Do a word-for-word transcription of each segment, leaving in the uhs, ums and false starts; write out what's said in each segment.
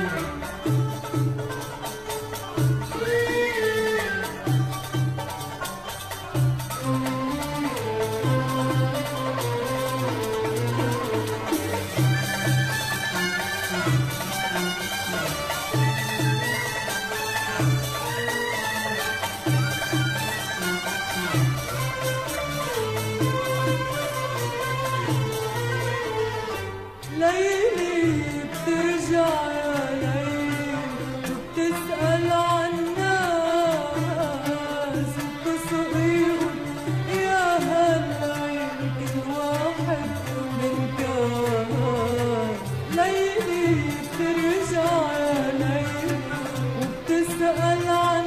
ليلي بترجع يا ليلي وبتسأل عالناس وبتسقيهم يا هالليل كل واحد من كاس. ليلي بترجع يا ليلي وبتسأل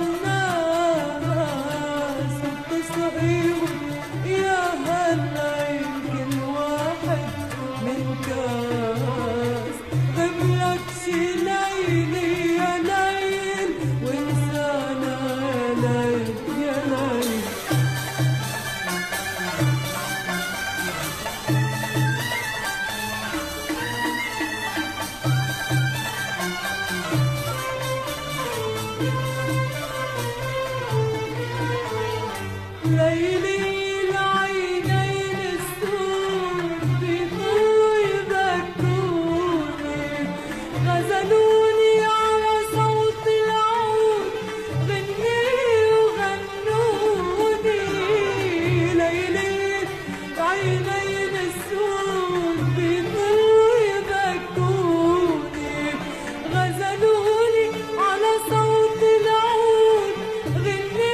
عالناس وبتسقيهم يا هالليل كل واحد من كاس. غبلك شي ليلي يا ليل وانسانا يا ليل يا ليل. ليلي العينين السود بيضلوا يبكوني، غزلوني على صوت العود غني وغنوني. ليلي العينين السود بيضلوا يبكوني، غزلوني على صوت العود غني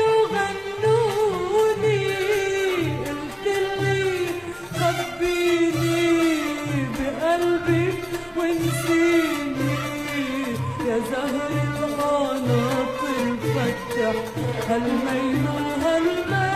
وغنوني. قلتلي خبيني بقلبك ونسيني يا زهر القناطر فتح هالميل وهالميل.